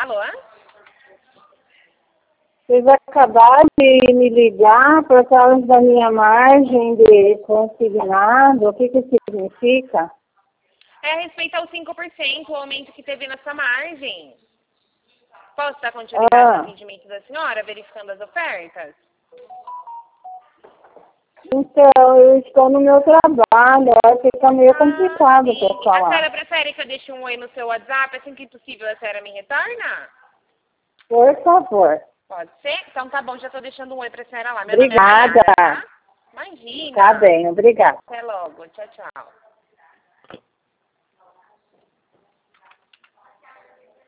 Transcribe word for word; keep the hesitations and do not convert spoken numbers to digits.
Alô? Vocês acabaram de me ligar por causa da minha margem de consignado. O que que significa? É a respeito aos cinco por cento, o aumento que teve na sua margem. Posso dar continuidade Ah. no atendimento da senhora, verificando as ofertas? Então, eu estou no meu trabalho, fica meio complicado ah, para A falar. senhora prefere que eu deixe um oi no seu WhatsApp, assim que possível a senhora me retorna? Por favor. Pode ser? Então tá bom, já estou deixando um oi para a senhora lá. Meu Obrigada. nome é Maiara, tá? Imagina. Tá bem, obrigada. Até logo. Tchau, tchau.